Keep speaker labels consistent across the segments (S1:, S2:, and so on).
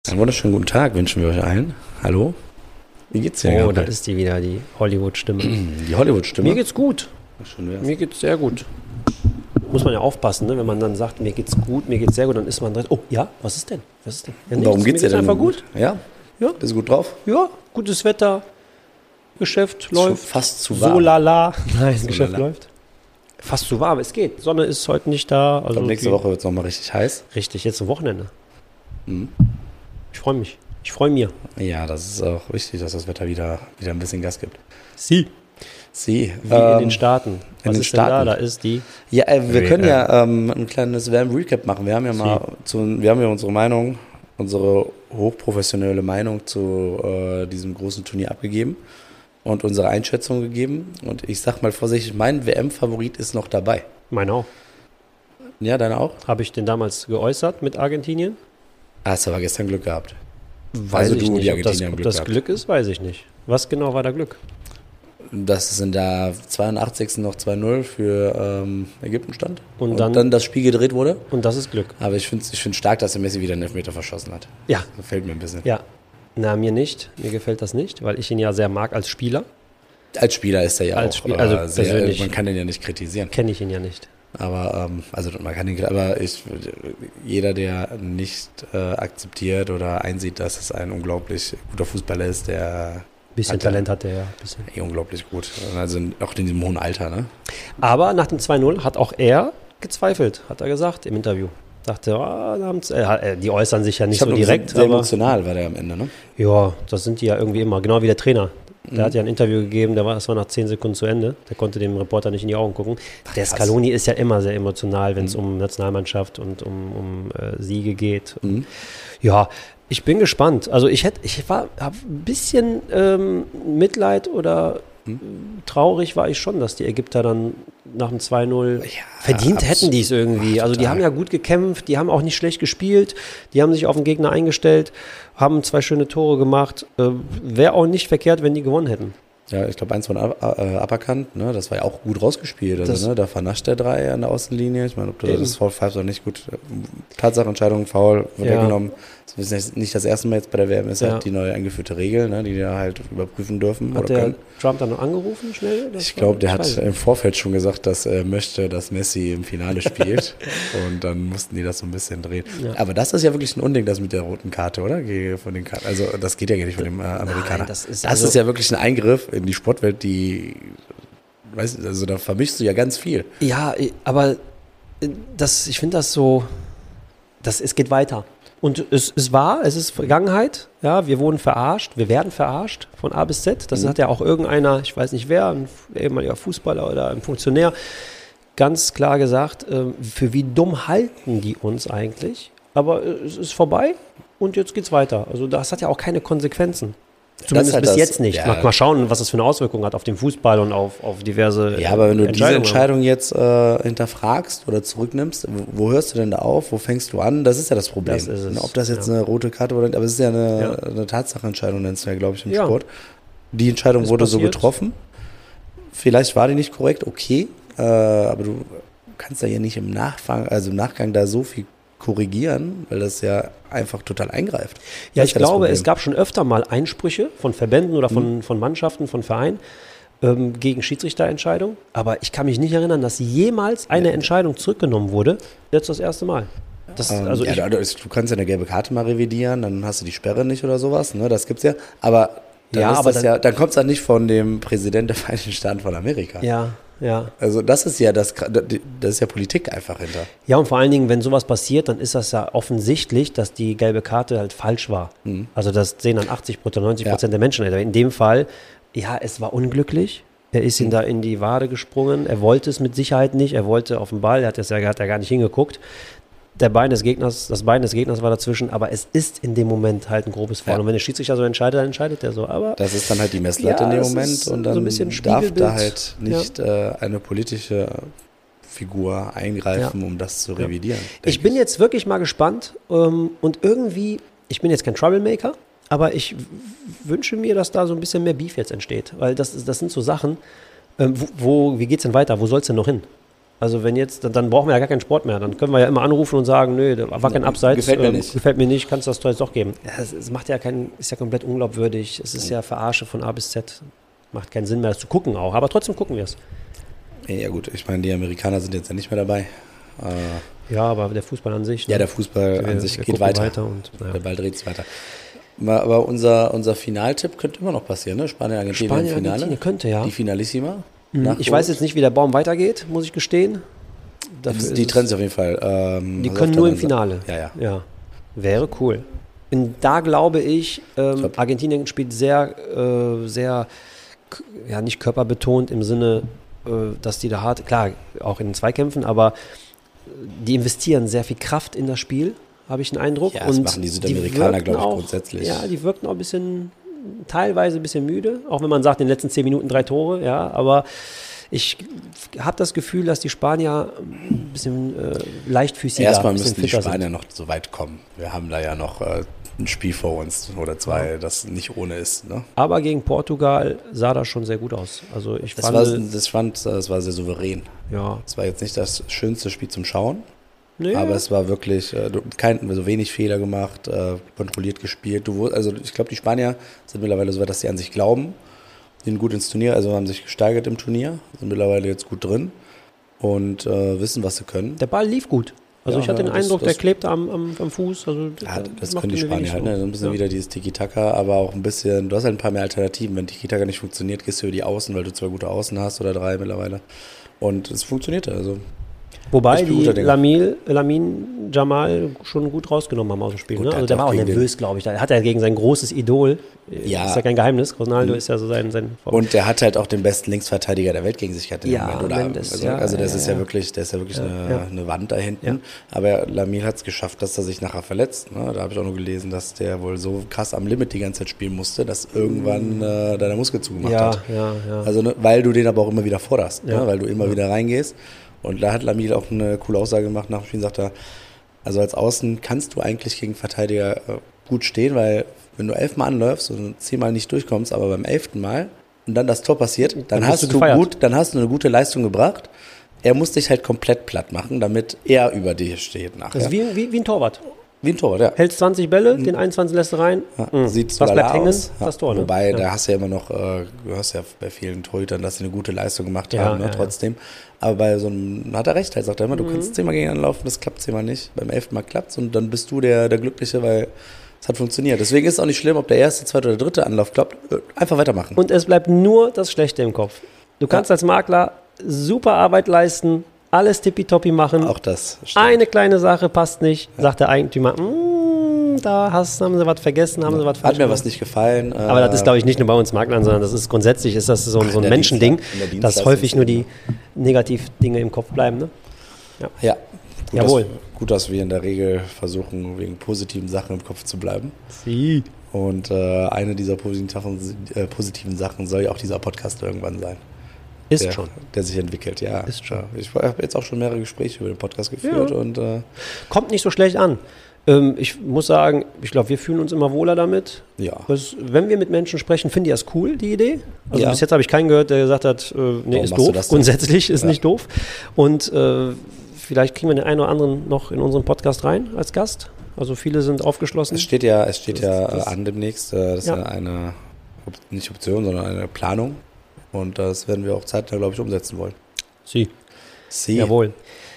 S1: Einen wunderschönen guten Tag wünschen wir euch allen. Hallo, wie geht's dir?
S2: Oh, da ist die wieder, die Hollywood-Stimme.
S1: Die Hollywood-Stimme?
S2: Mir geht's gut.
S1: Schön wär's.
S2: Mir geht's sehr gut. Muss man ja aufpassen, ne? Wenn man dann sagt, mir geht's gut, mir geht's sehr gut, dann ist man drin. Oh, ja, was ist denn? Was ist denn? Ja,
S1: Und warum
S2: nichts,
S1: geht's dir
S2: mir
S1: denn
S2: einfach gut?
S1: Ja?
S2: Ja.
S1: Bist du gut drauf?
S2: Ja, gutes Wetter, Geschäft läuft.
S1: Fast zu warm.
S2: So lala. Nein,
S1: So
S2: Geschäft
S1: lala.
S2: läuft. Fast zu warm, es geht. Sonne ist heute nicht da. Also
S1: Nächste Woche wird es nochmal richtig heiß.
S2: Richtig, jetzt am Wochenende.
S1: Mhm.
S2: Ich freue mich. Ich freue mich.
S1: Ja, das ist auch wichtig, dass das Wetter wieder ein bisschen Gas gibt.
S2: Sie.
S1: Sie.
S2: Wie in den Staaten. Was
S1: den
S2: ist denn da?
S1: Staaten.
S2: Da ist die.
S1: Ja, wir können ja ein kleines WM-Recap machen. Wir haben ja wir haben ja unsere Meinung, unsere hochprofessionelle Meinung zu diesem großen Turnier abgegeben und unsere Einschätzung gegeben. Und ich sag mal vorsichtig, mein WM-Favorit ist noch dabei.
S2: Meine auch.
S1: Ja, deine auch?
S2: Habe ich den damals geäußert mit Argentinien?
S1: Hast aber gestern Glück gehabt.
S2: Weiß
S1: Also
S2: ich
S1: du,
S2: nicht.
S1: die
S2: Ob das,
S1: Argentinier haben
S2: ob
S1: Glück
S2: das
S1: gehabt.
S2: Glück ist, weiß ich nicht. Was genau war da Glück?
S1: Dass es in der 82. noch 2-0 für Ägypten stand.
S2: Und
S1: Und
S2: dann-
S1: dann das Spiel gedreht wurde.
S2: Und das ist Glück.
S1: Aber ich finde stark, dass der Messi wieder einen Elfmeter verschossen hat.
S2: Ja,
S1: Das gefällt mir ein bisschen.
S2: ja. Na, mir nicht. Mir gefällt das nicht, weil ich ihn ja sehr mag als Spieler.
S1: Als Spieler ist er ja
S2: Als
S1: auch
S2: Spiel- also
S1: sehr,
S2: persönlich.
S1: man kann den ja nicht kritisieren.
S2: Kenne ich ihn ja nicht.
S1: Aber jeder, der nicht akzeptiert oder einsieht, dass es ein unglaublich guter Fußballer ist, der
S2: Bisschen
S1: Hat er.
S2: Talent hat er ja. Bisschen.
S1: unglaublich gut. Also auch in diesem hohen Alter, ne?
S2: Aber nach dem 2-0 hat auch er gezweifelt, hat er gesagt im Interview. Dachte, die äußern sich ja nicht
S1: Ich hab
S2: so
S1: nur
S2: direkt.
S1: gesehen, sehr
S2: Aber
S1: emotional war der am Ende, ne?
S2: ja, das sind die ja irgendwie immer. Genau wie der Trainer. Der hat ja ein Interview gegeben, das war nach 10 Sekunden zu Ende. Der konnte dem Reporter nicht in die Augen gucken. Der
S1: krass.
S2: Scaloni ist ja immer sehr emotional, wenn es um Nationalmannschaft und um Siege geht. Ja, ich bin gespannt. Also habe ein bisschen Mitleid oder traurig war ich schon, dass die Ägypter dann nach dem 2-0 verdient hätten die es irgendwie.
S1: Ach,
S2: Also die
S1: total.
S2: haben ja gut gekämpft, die haben auch nicht schlecht gespielt, die haben sich auf den Gegner eingestellt, haben 2 schöne Tore gemacht. Wäre auch nicht verkehrt, wenn die gewonnen hätten.
S1: Ja, ich glaube, eins von Aberkannt, ne? Das war ja auch gut rausgespielt. Also, ne? Da vernascht der 3 an der Außenlinie. Ich meine, ob du
S2: Eben.
S1: das Foul pfeifst oder nicht, gut. Tatsachenentscheidung, Foul, wird
S2: Ja.
S1: weggenommen. Das ist nicht das erste Mal jetzt bei der WM, ist
S2: Ja.
S1: halt die neue eingeführte Regel, ne? Die da halt überprüfen dürfen
S2: Hat
S1: oder
S2: der
S1: können.
S2: Trump dann noch angerufen schnell?
S1: Ich glaube, der hat
S2: weiß nicht.
S1: im Vorfeld schon gesagt, dass er möchte, dass Messi im Finale spielt. Und dann mussten die das so ein bisschen drehen.
S2: Ja.
S1: Aber das ist ja wirklich ein Unding, das mit der roten Karte, oder? Von den Karten. Also das geht ja gar nicht von dem Amerikaner.
S2: das ist
S1: das
S2: also-
S1: ist ja wirklich ein Eingriff in die Sportwelt, also da vermischst du ja ganz viel.
S2: Ja, aber ich finde das so, es geht weiter. Und es ist Vergangenheit, ja, wir wurden verarscht, wir werden verarscht von A bis Z. Das hat ja auch irgendeiner, ich weiß nicht wer, ein ehemaliger Fußballer oder ein Funktionär, ganz klar gesagt, für wie dumm halten die uns eigentlich. Aber es ist vorbei und jetzt geht's weiter. Also das hat ja auch keine Konsequenzen. Zumindest
S1: halt
S2: bis
S1: das-
S2: jetzt nicht.
S1: ja.
S2: Mal schauen, was das für eine Auswirkung hat auf den Fußball und auf diverse
S1: Ja, aber wenn du diese
S2: Entscheidungen.
S1: Entscheidung jetzt hinterfragst oder zurücknimmst, wo hörst du denn da auf? Wo fängst du an? Das ist ja das Problem.
S2: Das ist es,
S1: Ob das jetzt
S2: ja.
S1: eine rote Karte oder aber es ist ja
S2: Ja.
S1: eine Tatsachenentscheidung, nennst du ja, glaube ich, im
S2: Ja.
S1: Sport. Die Entscheidung
S2: Ist
S1: wurde so
S2: passiert.
S1: getroffen. Vielleicht war die nicht korrekt, okay. Aber du kannst da ja nicht im Nachgang da so viel korrigieren, weil das ja einfach total eingreift.
S2: Ja,
S1: Das
S2: ich
S1: ist das
S2: glaube,
S1: Problem.
S2: es gab schon öfter mal Einsprüche von Verbänden oder von Mannschaften, von Vereinen gegen Schiedsrichterentscheidungen. Aber ich kann mich nicht erinnern, dass jemals eine Entscheidung zurückgenommen wurde. Jetzt das erste Mal. Also
S1: ja, du kannst ja eine gelbe Karte mal revidieren, dann hast du die Sperre nicht oder sowas, ne? Das gibt's ja. Aber dann,
S2: Ja,
S1: ist
S2: aber
S1: das dann kommt es dann nicht von dem Präsidenten der Vereinigten Staaten von Amerika.
S2: ja.
S1: Also das ist ja das ist ja Politik einfach hinter.
S2: Ja, und vor allen Dingen, wenn sowas passiert, dann ist das ja offensichtlich, dass die gelbe Karte halt falsch war. Also das sehen dann 80%, 90% der Menschen. In dem Fall, ja, es war unglücklich. Er ist ihm da in die Wade gesprungen. Er wollte es mit Sicherheit nicht. Er wollte auf den Ball. Hat ja gar nicht hingeguckt. Das Bein des Gegners war dazwischen. Aber es ist in dem Moment halt ein grobes Foul.
S1: Ja.
S2: Und wenn der Schiedsrichter so entscheidet, dann entscheidet er so. Aber
S1: Das ist dann halt die Messlatte
S2: Ja,
S1: in dem
S2: das
S1: Moment
S2: ist
S1: und
S2: so ein
S1: dann
S2: bisschen
S1: darf
S2: Spiegelbild.
S1: da halt nicht eine politische Figur eingreifen,
S2: Ja.
S1: um das zu revidieren.
S2: ich bin jetzt wirklich mal gespannt. Und irgendwie, ich bin jetzt kein Troublemaker, aber ich wünsche mir, dass da so ein bisschen mehr Beef jetzt entsteht. Weil das sind so Sachen, wie geht's denn weiter? Wo soll's denn noch hin? Also wenn jetzt, dann brauchen wir ja gar keinen Sport mehr. Dann können wir ja immer anrufen und sagen, nö, da war kein Abseits. Gefällt mir nicht, kannst du das Tor jetzt doch geben. Ja, es macht ja ist ja komplett unglaubwürdig. Es ist ja Verarsche von A bis Z. Macht keinen Sinn mehr, das zu gucken auch. Aber trotzdem gucken wir es.
S1: Ja gut, ich meine, die Amerikaner sind jetzt ja nicht mehr dabei.
S2: Ja, aber der Fußball an sich.
S1: Ja, der Fußball an sich geht weiter.
S2: Und,
S1: Der Ball dreht sich weiter. Aber unser Finaltipp könnte immer noch passieren, ne? Spanien-Argentinien im Finale.
S2: Argentinien könnte, ja.
S1: Die Finalissima.
S2: Ich weiß jetzt nicht, wie der Baum weitergeht, muss ich gestehen.
S1: Die trennen sich auf jeden Fall.
S2: Die können nur im Finale.
S1: Ja.
S2: Wäre cool. Und da glaube ich, Argentinien spielt sehr, nicht körperbetont im Sinne, dass die da hart, klar, auch in den Zweikämpfen, aber die investieren sehr viel Kraft in das Spiel, habe ich den Eindruck.
S1: Ja, das machen die Südamerikaner, glaube ich, grundsätzlich.
S2: Ja, die wirken auch teilweise ein bisschen müde, auch wenn man sagt, in den letzten 10 Minuten 3 Tore, ja, aber ich habe das Gefühl, dass die Spanier ein bisschen leichtfüßiger sind.
S1: Erstmal müssen die Spanier noch so weit kommen. Wir haben da ja noch ein Spiel vor uns oder 2, das nicht ohne ist. Ne?
S2: Aber gegen Portugal sah das schon sehr gut aus. Also
S1: das war sehr souverän.
S2: Ja.
S1: Es war jetzt nicht das schönste Spiel zum Schauen.
S2: Nee.
S1: Aber es war wirklich, so wenig Fehler gemacht, kontrolliert gespielt. Ich glaube, die Spanier sind mittlerweile so weit, dass sie an sich glauben, sind gut ins Turnier, also haben sich gesteigert im Turnier, sind mittlerweile jetzt gut drin und wissen, was sie können.
S2: Der Ball lief gut. Also ich hatte den Eindruck, der klebte am Fuß. Also
S1: das können die Spanier halt, ne? So ein bisschen wieder dieses Tiki-Taka, aber auch ein bisschen, du hast halt ein paar mehr Alternativen. Wenn Tiki-Taka nicht funktioniert, gehst du über die Außen, weil du 2 gute Außen hast oder 3 mittlerweile. Und es funktionierte, also.
S2: Wobei die Lamine Yamal schon gut rausgenommen haben aus dem Spiel. Gut, ne? Also der war auch nervös, glaube ich. Da hat er gegen sein großes Idol, ist ja kein Geheimnis, Ronaldo ist ja so sein
S1: Und der hat halt auch den besten Linksverteidiger der Welt gegen sich gehabt.
S2: Mendes,
S1: der ist ja wirklich eine Wand da hinten. Ja. Aber Lamine hat es geschafft, dass er sich nachher verletzt. Ne? Da habe ich auch nur gelesen, dass der wohl so krass am Limit die ganze Zeit spielen musste, dass irgendwann der Muskel zugemacht hat.
S2: Ja.
S1: Also weil du den aber auch immer wieder forderst, ne? Weil du immer wieder reingehst. Und da hat Lamine auch eine coole Aussage gemacht nach dem Spiel, sagt er, also als Außen kannst du eigentlich gegen Verteidiger gut stehen, weil wenn du 11 Mal anläufst und 10 Mal nicht durchkommst, aber beim 11. Mal und dann das Tor passiert, dann hast du eine gute Leistung gebracht. Er muss dich halt komplett platt machen, damit er über dir steht nachher.
S2: Das ist wie ein Torwart.
S1: Wie ein Torwart, ja.
S2: Hältst 20 Bälle, den 21 lässt du rein.
S1: Sieht
S2: was bleibt hängen?
S1: Das Tor, ne? Wobei, da hast du ja immer noch, du hörst ja bei vielen Torhütern, dass sie eine gute Leistung gemacht haben, ne, trotzdem. Aber bei so einem, hat er recht, halt sagt er immer, du kannst 10 Mal gegen anlaufen, das klappt 10 Mal nicht. Beim 11. Mal klappt's und dann bist du der Glückliche, weil es hat funktioniert. Deswegen ist es auch nicht schlimm, ob der 1., 2. oder 3. Anlauf klappt. Einfach weitermachen.
S2: Und es bleibt nur das Schlechte im Kopf. Du kannst als Makler super Arbeit leisten, alles tippitoppi machen.
S1: Auch das stimmt.
S2: Eine kleine Sache passt nicht, sagt der Eigentümer, haben sie was vergessen, haben sie was falsch
S1: gemacht. Hat mir was nicht gefallen.
S2: Aber das ist, glaube ich, nicht nur bei uns Maklern, sondern das ist grundsätzlich so ein Menschending, dass häufig nur die Negativdinge im Kopf bleiben. Ne?
S1: Ja.
S2: Jawohl.
S1: Gut, dass wir in der Regel versuchen, wegen positiven Sachen im Kopf zu bleiben.
S2: Sie.
S1: Und eine dieser positiven Sachen soll ja auch dieser Podcast irgendwann sein. Der sich entwickelt, ja.
S2: Ist schon.
S1: Ich habe jetzt auch schon mehrere Gespräche über den Podcast geführt. Und
S2: kommt nicht so schlecht an. Ich muss sagen, ich glaube, wir fühlen uns immer wohler damit.
S1: Ja.
S2: Wenn wir mit Menschen sprechen, finde ich das cool, die Idee. Also bis jetzt habe ich keinen gehört, der gesagt hat, nee, ist doof. Grundsätzlich ist nicht doof. Und vielleicht kriegen wir den einen oder anderen noch in unseren Podcast rein als Gast. Also viele sind aufgeschlossen.
S1: Es steht ja an demnächst. Das ist ja eine, nicht Option, sondern eine Planung. Und das werden wir auch zeitnah, glaube ich, umsetzen wollen.
S2: Sie. Jawohl.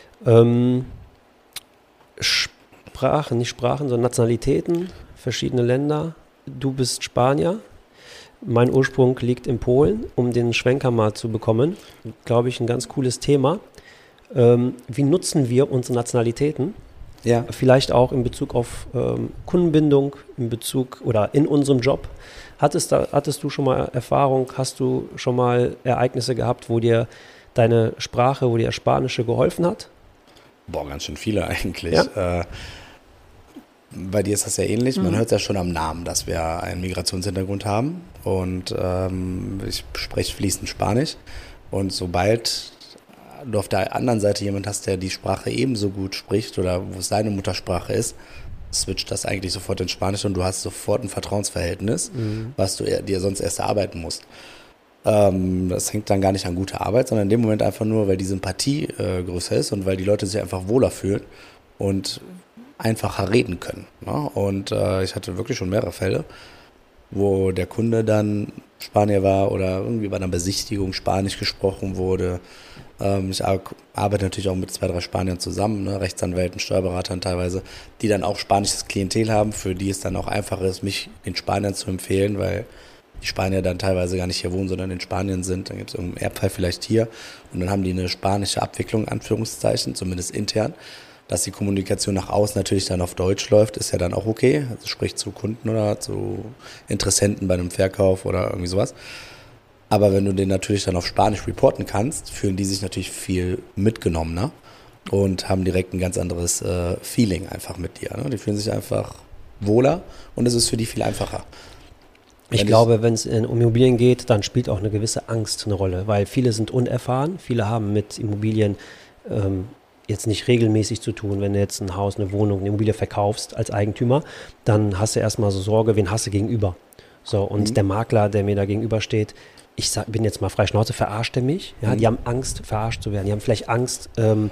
S2: Sondern Nationalitäten, verschiedene Länder. Du bist Spanier. Mein Ursprung liegt in Polen, um den Schwenker mal zu bekommen. Glaube ich, ein ganz cooles Thema. Wie nutzen wir unsere Nationalitäten?
S1: Ja.
S2: Vielleicht auch in Bezug auf Kundenbindung, in unserem Job. Hattest du schon mal Erfahrung, hast du schon mal Ereignisse gehabt, wo dir deine Sprache, wo dir Spanische geholfen hat?
S1: Boah, ganz schön viele eigentlich.
S2: Ja?
S1: Bei dir ist das ja ähnlich. Man hört es ja schon am Namen, dass wir einen Migrationshintergrund haben. Und ich spreche fließend Spanisch. Und sobald du auf der anderen Seite jemand hast, der die Sprache ebenso gut spricht oder wo es seine Muttersprache ist, switcht das eigentlich sofort in Spanisch und du hast sofort ein Vertrauensverhältnis, was du dir sonst erst erarbeiten musst. Das hängt dann gar nicht an guter Arbeit, sondern in dem Moment einfach nur, weil die Sympathie größer ist und weil die Leute sich einfach wohler fühlen und einfacher reden können. Ne? Und ich hatte wirklich schon mehrere Fälle, wo der Kunde dann Spanier war oder irgendwie bei einer Besichtigung Spanisch gesprochen wurde. Ich arbeite natürlich auch mit 2, 3 Spaniern zusammen, ne? Rechtsanwälten, Steuerberatern teilweise, die dann auch spanisches Klientel haben, für die es dann auch einfacher ist, mich den Spaniern zu empfehlen, weil die Spanier dann teilweise gar nicht hier wohnen, sondern in Spanien sind. Dann gibt es irgendeinen Erbfall vielleicht hier und dann haben die eine spanische Abwicklung, Anführungszeichen, zumindest intern. Dass die Kommunikation nach außen natürlich dann auf Deutsch läuft, ist ja dann auch okay. Also sprich zu Kunden oder zu Interessenten bei einem Verkauf oder irgendwie sowas. Aber wenn du den natürlich dann auf Spanisch reporten kannst, fühlen die sich natürlich viel mitgenommener und haben direkt ein ganz anderes Feeling einfach mit dir. Ne? Die fühlen sich einfach wohler und es ist für die viel einfacher.
S2: Ich glaube, wenn es um Immobilien geht, dann spielt auch eine gewisse Angst eine Rolle, weil viele sind unerfahren, viele haben mit Immobilien jetzt nicht regelmäßig zu tun. Wenn du jetzt ein Haus, eine Wohnung, eine Immobilie verkaufst als Eigentümer, dann hast du erstmal so Sorge, wen hast du gegenüber. So, und der Makler, der mir da gegenübersteht, bin jetzt mal frei Schnauze, verarscht er mich. Ja, die haben Angst, verarscht zu werden. Die haben vielleicht Angst,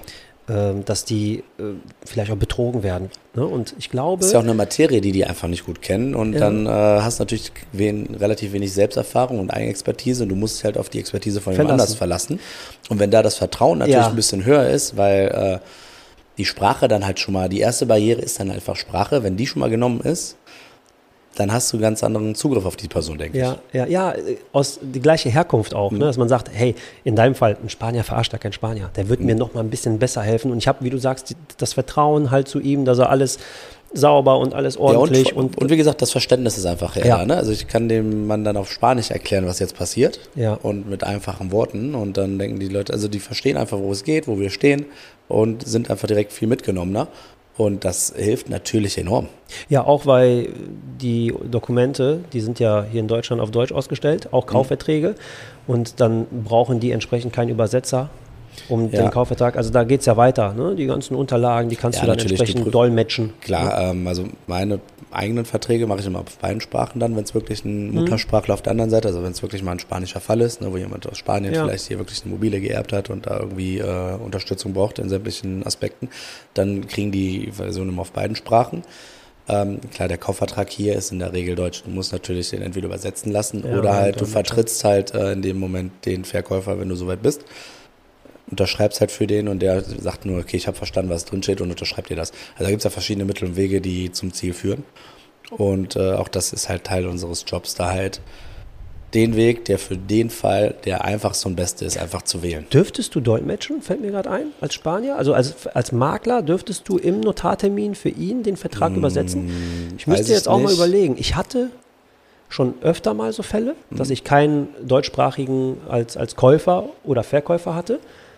S2: dass die vielleicht auch betrogen werden. Ne? Und ich glaube...
S1: Das ist ja auch eine Materie, die einfach nicht gut kennen. Und dann hast du natürlich relativ wenig Selbsterfahrung und Eigenexpertise. Und du musst dich halt auf die Expertise von jemand anders verlassen. Und wenn da das Vertrauen natürlich ein bisschen höher ist, weil die Sprache dann halt schon mal, die erste Barriere ist dann einfach Sprache. Wenn die schon mal genommen ist, dann hast du ganz anderen Zugriff auf die Person, denke ich.
S2: Ja, aus die gleiche Herkunft auch, ne? Dass man sagt, hey, in deinem Fall, ein Spanier verarscht da kein Spanier, der wird mir noch mal ein bisschen besser helfen und ich habe, wie du sagst, das Vertrauen halt zu ihm, dass er alles sauber und alles ordentlich.
S1: Ja, und wie gesagt, das Verständnis ist einfach da. Ne? Also ich kann dem Mann dann auf Spanisch erklären, was jetzt passiert und mit einfachen Worten und dann denken die Leute, also die verstehen einfach, wo es geht, wo wir stehen und sind einfach direkt viel mitgenommener. Und das hilft natürlich enorm.
S2: Ja, auch weil die Dokumente, die sind ja hier in Deutschland auf Deutsch ausgestellt, auch Kaufverträge. Und dann brauchen die entsprechend keinen Übersetzer den Kaufvertrag. Also da geht es ja weiter. Ne? Die ganzen Unterlagen, die kannst du dann entsprechend dolmetschen.
S1: Klar, also meine eigenen Verträge mache ich immer auf beiden Sprachen dann, wenn es wirklich ein Muttersprachler auf der anderen Seite, also wenn es wirklich mal ein spanischer Fall ist, ne, wo jemand aus Spanien vielleicht hier wirklich eine Immobilie geerbt hat und da irgendwie Unterstützung braucht in sämtlichen Aspekten, dann kriegen die Versionen immer auf beiden Sprachen. Klar, der Kaufvertrag hier ist in der Regel Deutsch. Du musst natürlich den entweder übersetzen lassen oder halt du vertrittst halt in dem Moment den Verkäufer, wenn du soweit bist. Unterschreibst halt für den und der sagt nur, okay, ich habe verstanden, was drin steht und unterschreibt dir das. Also da gibt es ja verschiedene Mittel und Wege, die zum Ziel führen. Und auch das ist halt Teil unseres Jobs, da halt den Weg, der für den Fall der einfachste und beste ist, einfach zu wählen.
S2: Dürftest du dolmetschen, fällt mir gerade ein, als Spanier? Also als Makler dürftest du im Notartermin für ihn den Vertrag übersetzen? Ich müsste jetzt auch mal überlegen. Ich hatte schon öfter mal so Fälle, dass ich keinen deutschsprachigen als Käufer oder Verkäufer hatte.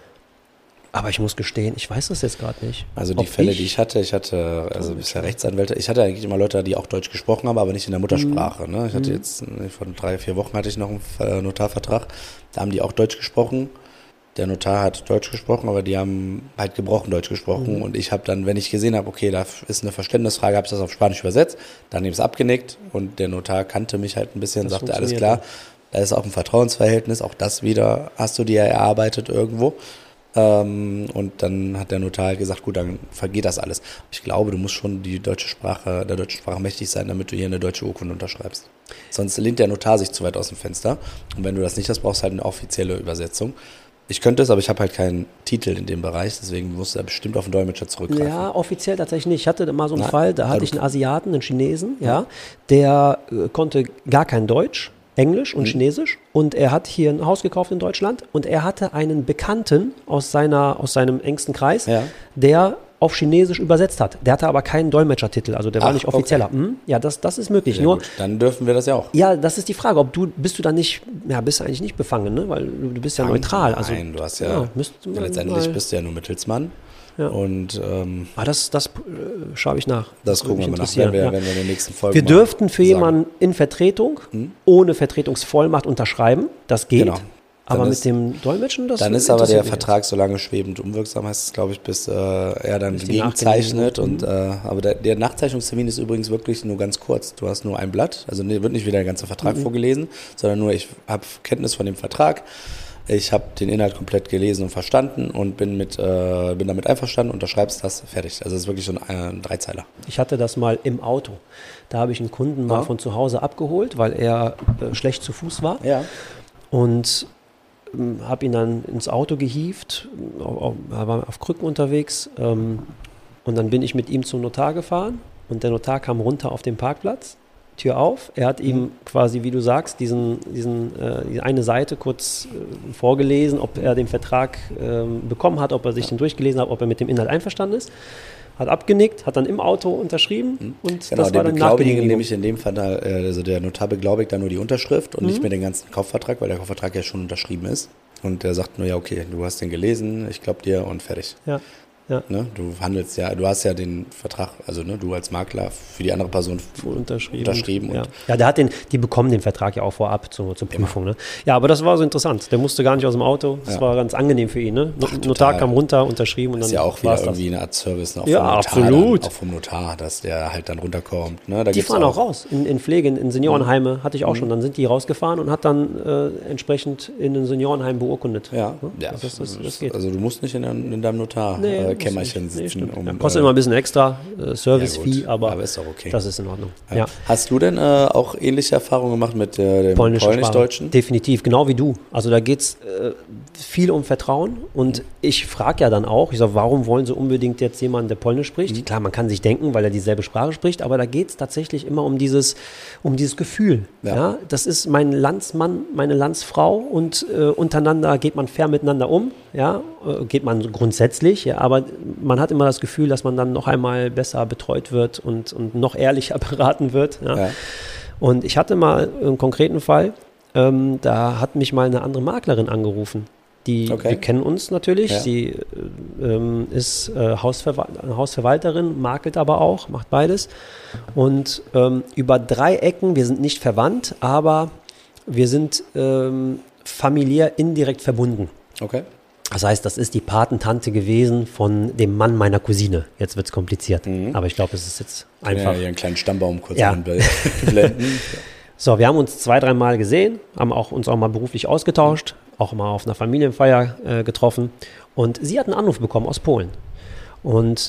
S2: Aber ich muss gestehen, ich weiß das jetzt gerade nicht.
S1: Also die Fälle, die ich hatte also bisher Rechtsanwälte, ich hatte eigentlich immer Leute, die auch Deutsch gesprochen haben, aber nicht in der Muttersprache. Ne? Ich hatte jetzt, vor 3, 4 Wochen hatte ich noch einen Notarvertrag, da haben die auch Deutsch gesprochen. Der Notar hat Deutsch gesprochen, aber die haben halt gebrochen Deutsch gesprochen. Und ich habe dann, wenn ich gesehen habe, okay, da ist eine Verständnisfrage, habe ich das auf Spanisch übersetzt, dann habe ich es abgenickt und der Notar kannte mich halt ein bisschen, sagte, alles klar, da ist auch ein Vertrauensverhältnis, auch das wieder hast du dir erarbeitet irgendwo. Und dann hat der Notar halt gesagt, gut, dann vergeht das alles. Ich glaube, du musst schon der deutschen Sprache mächtig sein, damit du hier eine deutsche Urkunde unterschreibst. Sonst lehnt der Notar sich zu weit aus dem Fenster. Und wenn du das nicht hast, brauchst du halt eine offizielle Übersetzung. Ich könnte es, aber ich habe halt keinen Titel in dem Bereich, deswegen musst du da bestimmt auf den Dolmetscher zurückgreifen.
S2: Ja, offiziell tatsächlich nicht. Ich hatte mal so einen Fall, da hatte ich einen Asiaten, einen Chinesen, der konnte gar kein Deutsch, Englisch und Chinesisch und er hat hier ein Haus gekauft in Deutschland und er hatte einen Bekannten aus seinem engsten Kreis, der auf Chinesisch übersetzt hat. Der hatte aber keinen Dolmetschertitel, also der war nicht offizieller. Okay. Ja, das ist möglich. Nur,
S1: dann dürfen wir das ja auch.
S2: Ja, das ist die Frage, bist du eigentlich nicht befangen, ne? Weil du bist ja neutral. Also,
S1: nein, du hast letztendlich bist du ja nur Mittelsmann. Ja. Und
S2: das schaue ich nach.
S1: Das gucken wir mal nach, wenn wir in der nächsten Folge
S2: Wir dürften für jemanden in Vertretung ohne Vertretungsvollmacht unterschreiben. Das geht. Genau. Aber mit dem Dolmetschen, das
S1: dann ist aber der
S2: interessiert mich
S1: Vertrag so lange schwebend unwirksam, heißt es, glaube ich, bis er dann
S2: Bis die
S1: gegenzeichnet.
S2: Nachgenehmigung.
S1: Aber der Nachzeichnungstermin ist übrigens wirklich nur ganz kurz. Du hast nur ein Blatt, also wird nicht wieder der ganze Vertrag vorgelesen, sondern nur, ich habe Kenntnis von dem Vertrag. Ich habe den Inhalt komplett gelesen und verstanden und bin damit einverstanden, unterschreibst das, fertig. Also es ist wirklich so ein Dreizeiler.
S2: Ich hatte das mal im Auto. Da habe ich einen Kunden mal von zu Hause abgeholt, weil er schlecht zu Fuß war.
S1: Ja.
S2: Und habe ihn dann ins Auto gehievt, er war auf Krücken unterwegs. Und dann bin ich mit ihm zum Notar gefahren und der Notar kam runter auf den Parkplatz. Tür auf. Er hat ihm quasi, wie du sagst, die eine Seite kurz vorgelesen, ob er den Vertrag bekommen hat, ob er sich den durchgelesen hat, ob er mit dem Inhalt einverstanden ist. Hat abgenickt, hat dann im Auto unterschrieben und
S1: Genau,
S2: das war dann
S1: Beglaubigen, nämlich in dem Fall, also der Notar beglaubigt dann nur die Unterschrift und nicht mehr den ganzen Kaufvertrag, weil der Kaufvertrag ja schon unterschrieben ist. Und der sagt nur, ja okay, du hast den gelesen, ich glaube dir und fertig.
S2: Ja. Ja.
S1: Ne? Du hast ja den Vertrag, also ne, du als Makler für die andere Person unterschrieben.
S2: Ja, die bekommen den Vertrag ja auch vorab zur Prüfung. Ne? Ja, aber das war so interessant. Der musste gar nicht aus dem Auto. Das war ganz angenehm für ihn. Ne? Notar kam runter, unterschrieben und dann
S1: ist ja auch wieder irgendwie eine Art Service. Auch vom Notar,
S2: absolut.
S1: Auch vom Notar, dass der halt dann runterkommt. Ne?
S2: Die fahren auch raus in Pflege, in Seniorenheime hatte ich auch schon. Dann sind die rausgefahren und hat dann entsprechend in den Seniorenheim beurkundet.
S1: Ja,
S2: das geht.
S1: Also du musst nicht in deinem Notar Kämmerchen sitzen.
S2: Kostet immer ein bisschen extra Service-Fee, aber
S1: ist auch okay.
S2: Das ist in Ordnung.
S1: Ja. Hast du denn auch ähnliche Erfahrungen gemacht mit dem Polnisch-Deutschen?
S2: Definitiv, genau wie du. Also da geht es viel um Vertrauen und ich frage ja dann auch, ich sage, warum wollen sie unbedingt jetzt jemanden, der Polnisch spricht? Klar, man kann sich denken, weil er dieselbe Sprache spricht, aber da geht es tatsächlich immer um dieses Gefühl. Ja. Das ist mein Landsmann, meine Landsfrau und untereinander geht man fair miteinander um, geht man grundsätzlich, aber man hat immer das Gefühl, dass man dann noch einmal besser betreut wird und noch ehrlicher beraten wird. Ja. Und ich hatte mal einen konkreten Fall, da hat mich mal eine andere Maklerin angerufen. Wir kennen uns natürlich, sie ist Hausverwalterin, makelt aber auch, macht beides. Und über 3 Ecken, wir sind nicht verwandt, aber wir sind familiär indirekt verbunden.
S1: Okay.
S2: Das heißt, das ist die Patentante gewesen von dem Mann meiner Cousine. Jetzt wird es kompliziert, aber ich glaube, es ist jetzt einfach.
S1: Ja, hier einen kleinen Stammbaum kurz blenden.
S2: So, wir haben uns 2-3 Mal gesehen, haben uns auch mal beruflich ausgetauscht, auch mal auf einer Familienfeier getroffen. Und sie hat einen Anruf bekommen aus Polen. Und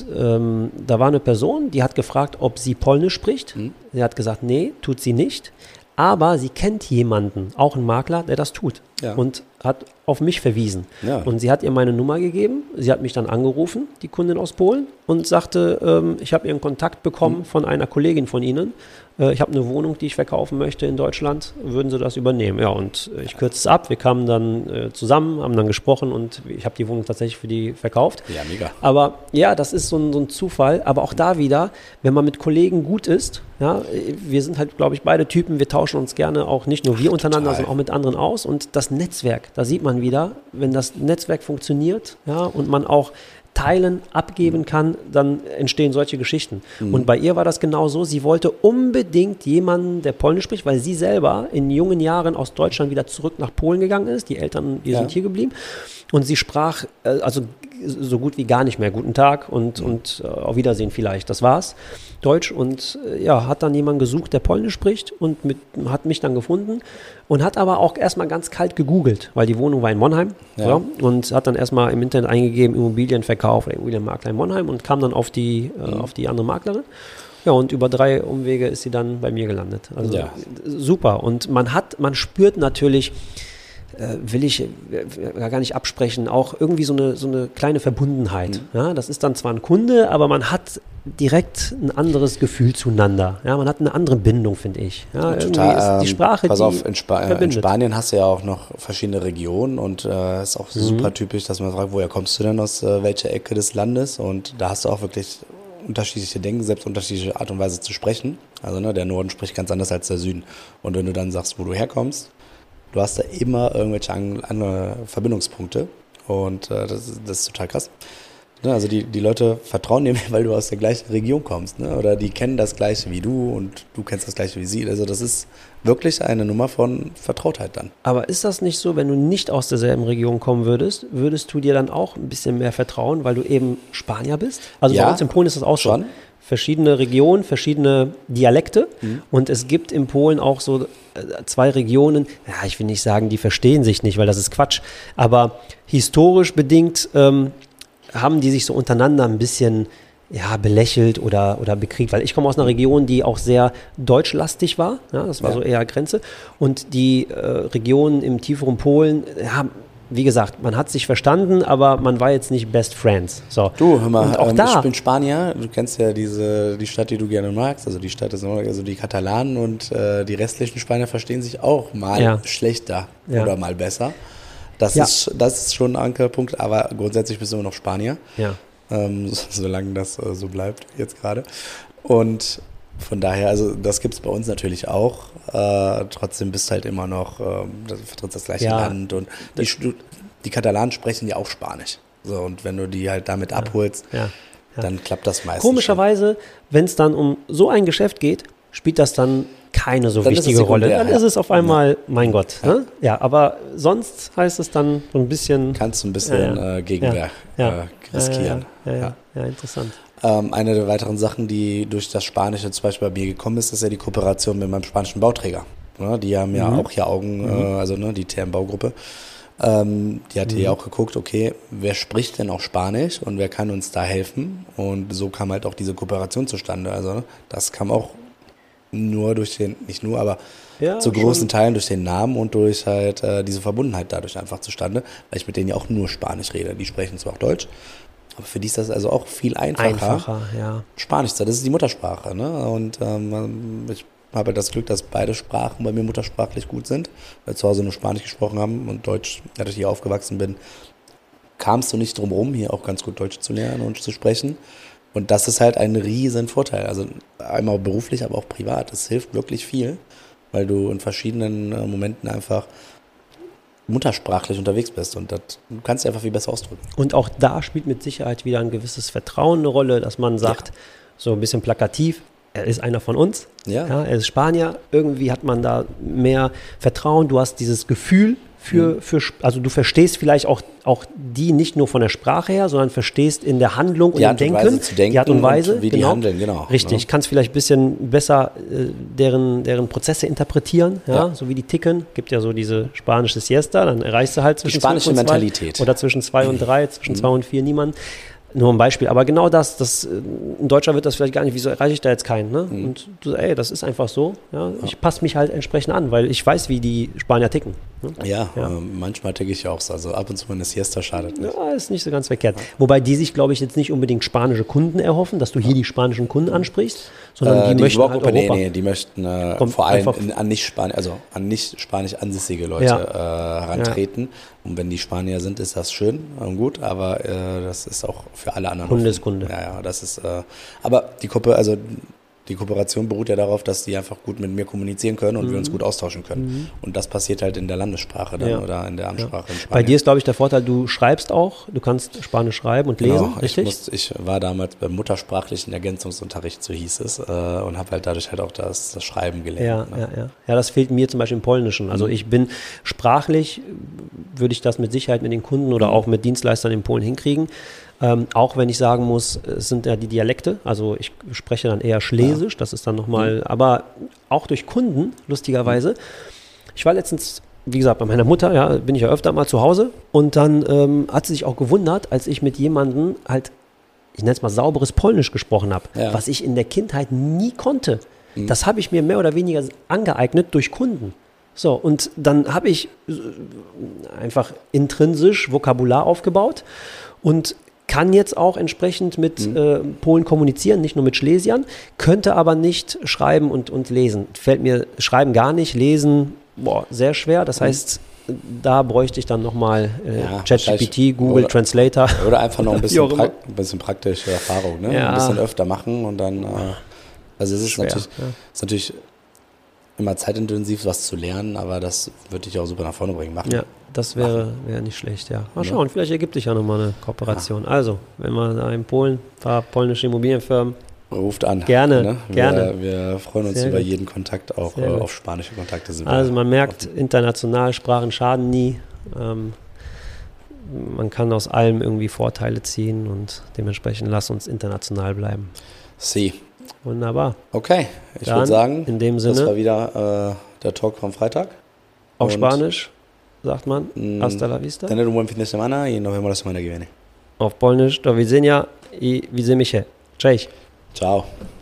S2: da war eine Person, die hat gefragt, ob sie Polnisch spricht. Sie hat gesagt, nee, tut sie nicht. Aber sie kennt jemanden, auch einen Makler, der das tut. Und hat auf mich verwiesen. Ja. Und sie hat ihr meine Nummer gegeben. Sie hat mich dann angerufen, die Kundin aus Polen, und sagte, ich habe ihren Kontakt bekommen von einer Kollegin von Ihnen. Ich habe eine Wohnung, die ich verkaufen möchte in Deutschland. Würden Sie das übernehmen? Ja, und ich kürze es ab. Wir kamen dann zusammen, haben dann gesprochen und ich habe die Wohnung tatsächlich für die verkauft.
S1: Ja, mega.
S2: Aber ja, das ist so ein Zufall. Aber auch da wieder, wenn man mit Kollegen gut ist, wir sind halt, glaube ich, beide Typen, wir tauschen uns gerne auch nicht nur wir untereinander, sondern auch mit anderen aus. Und das Netzwerk, da sieht man wieder, wenn das Netzwerk funktioniert, und man auch teilen, abgeben kann, dann entstehen solche Geschichten. Und bei ihr war das genau so, sie wollte unbedingt jemanden, der Polnisch spricht, weil sie selber in jungen Jahren aus Deutschland wieder zurück nach Polen gegangen ist, die Eltern, die sind hier geblieben, und sie sprach also so gut wie gar nicht mehr Guten Tag und auf Wiedersehen vielleicht, das war's, Deutsch, und hat dann jemanden gesucht, der Polnisch spricht, und hat mich dann gefunden und hat aber auch erstmal ganz kalt gegoogelt, weil die Wohnung war in Monheim, und hat dann erstmal im Internet eingegeben, Immobilienverkauf oder Immobilienmakler in Monheim, und kam dann auf die andere Maklerin. Ja, und über 3 Umwege ist sie dann bei mir gelandet. Also super. Und man spürt natürlich, will ich gar nicht absprechen, auch irgendwie so eine kleine Verbundenheit. Ja, das ist dann zwar ein Kunde, aber man hat direkt ein anderes Gefühl zueinander. Ja, man hat eine andere Bindung, finde ich. Ja,
S1: total,
S2: ist die Sprache,
S1: pass auf, in
S2: verbindet.
S1: Spanien hast du ja auch noch verschiedene Regionen und ist auch super typisch, dass man fragt, woher kommst du denn, aus welcher Ecke des Landes? Und da hast du auch wirklich unterschiedliche Denken, selbst unterschiedliche Art und Weise zu sprechen. Also der Norden spricht ganz anders als der Süden. Und wenn du dann sagst, wo du herkommst, du hast da immer irgendwelche andere Verbindungspunkte und das ist total krass. Ne, also die Leute vertrauen dir mehr, weil du aus der gleichen Region kommst, ne? Oder die kennen das Gleiche wie du und du kennst das Gleiche wie sie. Also das ist wirklich eine Nummer von Vertrautheit dann.
S2: Aber ist das nicht so, wenn du nicht aus derselben Region kommen würdest, würdest du dir dann auch ein bisschen mehr vertrauen, weil du eben Spanier bist? Also bei uns in Polen ist das auch so.
S1: Schon.
S2: Verschiedene Regionen, verschiedene Dialekte und es gibt in Polen auch so 2 Regionen, ja, ich will nicht sagen, die verstehen sich nicht, weil das ist Quatsch, aber historisch bedingt haben die sich so untereinander ein bisschen belächelt oder bekriegt, weil ich komme aus einer Region, die auch sehr deutschlastig war, ja, das war so eher Grenze und die Region im tieferen Polen, wie gesagt, man hat sich verstanden, aber man war jetzt nicht Best Friends. So.
S1: Du, hör mal,
S2: und auch
S1: ich bin Spanier, du kennst ja die Stadt, die du gerne magst, also die Stadt ist also die Katalanen und die restlichen Spanier verstehen sich auch mal schlechter oder mal besser. Das ist schon ein Ankerpunkt, aber grundsätzlich bist du immer noch Spanier, solange das so bleibt jetzt gerade. Und von daher, also das gibt es bei uns natürlich auch. Trotzdem bist du halt immer noch, vertrittst das gleiche Land und die Katalanen sprechen ja auch Spanisch. So, und wenn du die halt damit abholst, dann klappt das meistens.
S2: Komischerweise, wenn es dann um so ein Geschäft geht, spielt das dann keine so wichtige Rolle. Dann ist es auf einmal, mein Gott. Ne? Ja, aber sonst heißt es dann so ein bisschen.
S1: Kannst du ein bisschen Gegenwehr riskieren.
S2: Ja, interessant.
S1: Eine der weiteren Sachen, die durch das Spanische zum Beispiel bei mir gekommen ist, ist ja die Kooperation mit meinem spanischen Bauträger. Ja, die haben ja auch hier Augen, also die TM Baugruppe. Die hat hier auch geguckt, okay, wer spricht denn auch Spanisch und wer kann uns da helfen? Und so kam halt auch diese Kooperation zustande. Also das kam auch nur durch aber zu großen Teilen durch den Namen und durch halt diese Verbundenheit dadurch einfach zustande, weil ich mit denen ja auch nur Spanisch rede. Die sprechen zwar auch Deutsch, aber für die ist das also auch viel einfacher Spanisch zu. Das ist die Muttersprache, ne? Und ich habe das Glück, dass beide Sprachen bei mir muttersprachlich gut sind, weil wir zu Hause nur Spanisch gesprochen haben und Deutsch, als ich hier aufgewachsen bin, kamst du nicht drum rum, hier auch ganz gut Deutsch zu lernen und zu sprechen. Und das ist halt ein riesen Vorteil, also einmal beruflich, aber auch privat. Das hilft wirklich viel, weil du in verschiedenen Momenten einfach muttersprachlich unterwegs bist und du kannst dich einfach viel besser ausdrücken.
S2: Und auch da spielt mit Sicherheit wieder ein gewisses Vertrauen eine Rolle, dass man sagt, so ein bisschen plakativ, er ist einer von uns, er ist Spanier, irgendwie hat man da mehr Vertrauen, du hast dieses Gefühl also du verstehst vielleicht auch die nicht nur von der Sprache her, sondern verstehst in der Handlung und im Denken,
S1: die Art und Weise, wie die handeln, genau.
S2: Richtig, kannst vielleicht ein bisschen besser deren Prozesse interpretieren, so wie die ticken. Gibt ja so diese spanische Siesta, dann erreichst du halt zwischen
S1: 12 und 2 oder
S2: zwischen 2 und 3, zwischen 2 und 4 niemanden. Nur ein Beispiel, aber genau das ein Deutscher wird das vielleicht gar nicht, wieso erreiche ich da jetzt keinen, ne? Und du, das ist einfach so, ich passe mich halt entsprechend an, weil ich weiß, wie die Spanier ticken. Ne?
S1: Manchmal ticke ich auch so, also ab und zu mal eine Siesta schadet nicht.
S2: Ja, ist nicht so ganz verkehrt. Wobei die sich, glaube ich, jetzt nicht unbedingt spanische Kunden erhoffen, dass du hier die spanischen Kunden ansprichst, sondern die möchten halt Europa.
S1: Nee, die möchten vor allem an nicht spanisch ansässige Leute herantreten. Und wenn die Spanier sind, ist das schön und gut, aber das ist auch für alle anderen.
S2: Kunde ist Kunde.
S1: Ja, das ist. Aber die Kooperation beruht ja darauf, dass die einfach gut mit mir kommunizieren können und wir uns gut austauschen können. Und das passiert halt in der Landessprache dann oder in der Ansprache in Spanien.
S2: Bei dir ist, glaube ich, der Vorteil, du schreibst auch, du kannst Spanisch schreiben und lesen, richtig?
S1: Ich war damals beim muttersprachlichen Ergänzungsunterricht, so hieß es, und habe halt dadurch halt auch das Schreiben gelernt.
S2: Ja, das fehlt mir zum Beispiel im Polnischen. Also ich bin sprachlich, würde ich das mit Sicherheit mit den Kunden oder auch mit Dienstleistern in Polen hinkriegen. Auch wenn ich sagen muss, es sind ja die Dialekte, also ich spreche dann eher Schlesisch, das ist dann nochmal, aber auch durch Kunden, lustigerweise. Ich war letztens, wie gesagt, bei meiner Mutter, bin ich ja öfter mal zu Hause und dann hat sie sich auch gewundert, als ich mit jemandem halt, ich nenne es mal sauberes Polnisch gesprochen habe, was ich in der Kindheit nie konnte. Das habe ich mir mehr oder weniger angeeignet durch Kunden. So, und dann habe ich einfach intrinsisch Vokabular aufgebaut und kann jetzt auch entsprechend mit Polen kommunizieren, nicht nur mit Schlesiern, könnte aber nicht schreiben und lesen. Fällt mir Schreiben gar nicht, Lesen sehr schwer. Das heißt, da bräuchte ich dann nochmal ChatGPT, Google Translator.
S1: Oder einfach noch ein bisschen praktische Erfahrung, ne? Ein bisschen öfter machen und dann, also es ist schwer, natürlich immer zeitintensiv, was zu lernen, aber das würde dich auch super nach vorne bringen. Machen.
S2: Ja, das wäre nicht schlecht, ja. Mal schauen, vielleicht ergibt sich ja nochmal eine Kooperation. Ja. Also, wenn man da in Polen, ein paar polnische Immobilienfirmen,
S1: ruft an.
S2: Gerne,
S1: ne?
S2: gerne.
S1: Wir freuen uns über jeden Kontakt, auch auf spanische Kontakte.
S2: Also man merkt, international, Sprachen schaden nie. Man kann aus allem irgendwie Vorteile ziehen und dementsprechend lass uns international bleiben.
S1: Sie.
S2: Wunderbar.
S1: Okay, ich würde sagen,
S2: in dem Sinne,
S1: das war wieder der Talk vom Freitag.
S2: Auf Spanisch sagt man hasta la vista.
S1: Tener un buen fin de semana y nos vemos la semana que viene.
S2: Auf Polnisch, do widzenia i widzimy się. Cześć.
S1: Ciao.